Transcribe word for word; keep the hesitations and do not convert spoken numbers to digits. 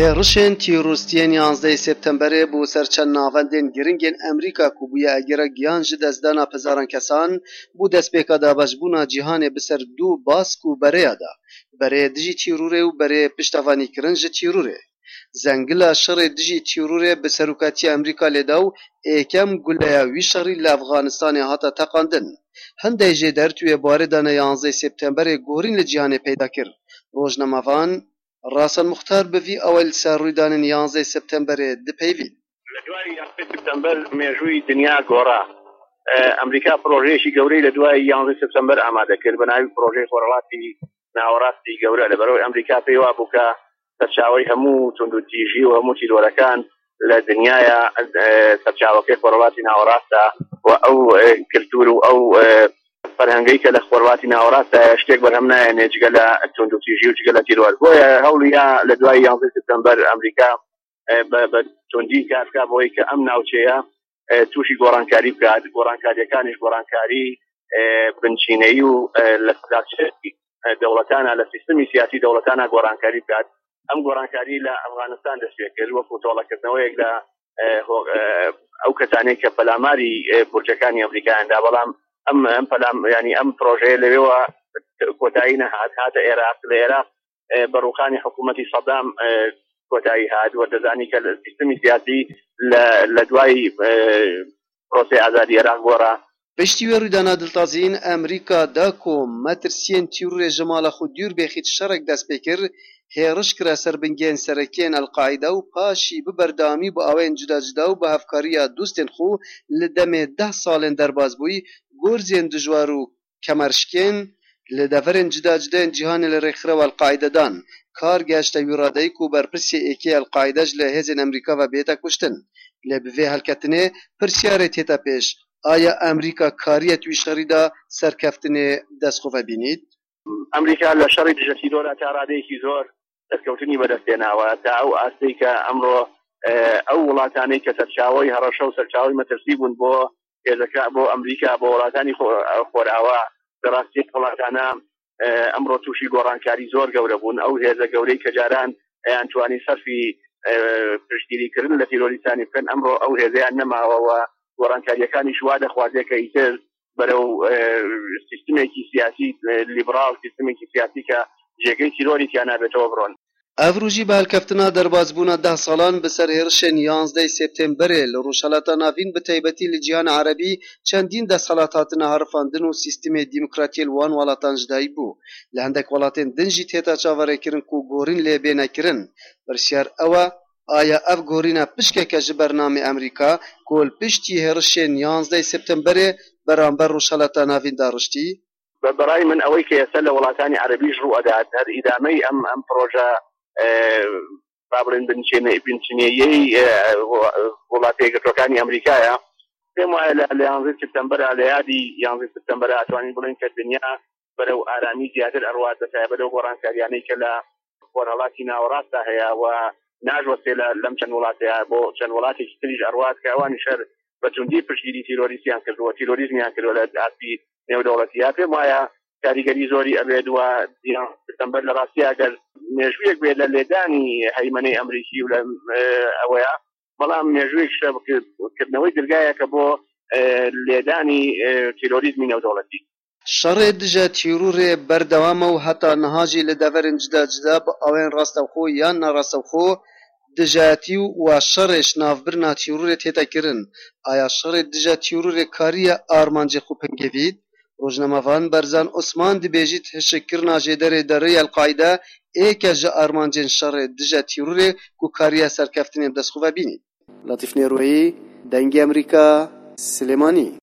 هێرشên tîrostiyên yanzdehê Septemberê bû ser çend navendên giringên Amerîka ku bûye agera giyan ji destdana pizarankesan bû destpêka dabeşbûna cîhanê bi ser du bask û bereya da. Bereyê dijî Tîrûrê û bereyê piştevanîkirin ji Tîrûrê. Zengila şerê dijî Tîrûrê bi seroketiya Amerîka lêda û êkem guleya wî şerî li Efxanistanê hata teqandin. Hindê jê dertûyê barê dana yanzdehê Septemberê gorîn li cîhanê peyda kir. Rojnamevan Rasan Muxtar bi vî awel ser rûydanên yanzdehê Septemberê dipeyvîn. Li duayê yanzdehê September mêjûyî dinya gora. Amerîka projeyekî gewrî li duayê yanzdehê September amade kir bi navî projeyê xwerelatî naweratî gewre li ber ew Amerîka pê wa bû ka serçaveyî hemû tundûtîjî û hemû tîrwarekan li dinyaya serçavekê xwerelatî nawerast e û ew kultûr û ew فرهنگی که لخوراتی ناوراست اشتیک برهم نه نجگل تندوتیجی و جگل تیروار بوی هولیا لدوای یانزده سپتامبر امریکا به تندی کار که بوی که امن اوچیا توشی گورانکاری بکرد گورانکاری کانش گورانکاری بنشینی و لفظی دولتانا لسیستمی سیاسی دولتانا گورانکاری بکرد ام گورانکاری ل افغانستان دستیکر و فوتولا کردنوی ل او کسانی که پلاماری برجکانی امریکا انده بلام ام ام فلام يعني ام بروجي اللي هو كوتاينا هاد هذا العراق العراق بروخاني حكومتي صدام كوتاي هاد ودزاني كالسيستم السياسي لدواي بروسي ازادي العراق ورا پشتیوی رویدانا دلتازین امریکا دا کو مترسین تیرور جمال خود دور بخید شرک دست بکر هێرش کرا سەربنگێن سەرەکیên القاعیدا و پاشی ببەردامی بۆ ئەوەیان جودا جودا و بە هەفکاریya دوستên xwe li demê deh salên derbas bûyî gorzên dijwar û kemerşikên li deverên cuda cudayên cîhanê li rêxireva Elqaîdedan kar geşte wî radeyî ku berpirsê êkê Elqaîde ji li hêzên Amerîka ve bête kuştin. Lê bi vê helketinê pirsyarê tête pêş aya Amerîka kariye wî şerî da serkeftinê destxwe bînît? Amerîka li şerî dije tîrora ta radeyekî zor دەستکەوتنی بەدەستێناوە تا ئەو ئاستەی کە ئەمڕۆ ئەو وڵاتانەی کە سەرچاوەی هەڕەشە و سەرچاوەی مەترسی بوون بۆ هێزەکە بۆ ئەمریکا بۆ وڵاتانی خۆراوە بەڕاستی وڵاتانە ئەمڕۆ تووشی گۆڕانکاری زۆر گەورە بوون ئەو هێزە گەورەی کە جاران ئەیان توانی سەرفی پشتگیریکردن لە تیرۆریستانی بکەن ئەمڕۆ ئەو هێزەیان نەماوەوە گۆڕانکاریەکانی وا دەخوازێ کە ئیتر بەرەو سیستمێکی سیاسی لیبرال سیستمێکی سیاسی کە جێگەی تیرۆری تیانە بێتەوە بڕۆن. Ev rojî bi helkeftina derbasbûna deh salan bi ser hêrişên yanzdehê Septemberê li rojhilata navîn bi taybetî li cîhana Erebî çendîn desthilat hatine herifandin û sîstemê dîmokratiyê li wan welatan ji dayî bû. Li hendek welatên din jî têta çavarêkirin ku gorîn lê bê nekirin. Pirsyar ew e aya ev gorîna pişkeke ji bernamê Amerîka ku li piştî hêrişên yanzdehê Septemberê beramber rojhilata navîn da riştî? برای من ئەوەی کە ئێستا لە وڵاتانی عەرەبیش ڕوو ئەدات هەر ئیدامەی ئەم ئەم پرۆژە با بڵێن بنچینەیەی وڵاتە یەکگرتووەکانی ئەمریکایە پێم وایە لە یانزدە سپتەمبەرە لە یادی یانزدە سپتەمبەرە ئەتوانین بڵێن کە دنیا بەرەو ئارامی زیاتر ئەڕوات بەتایبەت لەو گۆڕانکاریانەی کە لە خۆرهەڵاتی ناوەڕاستدا هەیە و ناژوەستێ لەم چەند وڵاتەیە بۆ چەند وڵاتێکی تریش ئەڕوات کە ئەوانی شەر بە توندی پشتگیری تیرۆریستیان کردووە تیرۆریزمیان کردووە لە ئاسی نێودەوڵەتیە پێم وایە کاریگەری زۆری ئەبێت وە سپتەمبەر لە ڕاستی ئەگەر مێژوویەک بێت لە لێدانی هەیمەنەی ئەمریکی و لە ئەوەیە بەڵام مێژوویەک شەکردنەوەی دەرگایەکە بۆ لێدانی تیرۆریزمی نێودەوڵەتی. شەڕێ dijه tîrûrê berdewam û heta niha jî li deverên cuda cuda bi awên rastexwe yan nerastexwe dijeyetî û şerê ji navbirina tîrûrê tête kirin. Aya şerê dijه tîrûrê kariye armancê xwe pingevît? Rojnamevan Berzan Osman dibêjît hişkkirina jêderê derê Elqaîde êke ji armancên şerê dijه tîrûrê ku kariye serkeftinê destxwe bînît. Latîf Nêroyî, Dengê Amerîka, Silêmanî.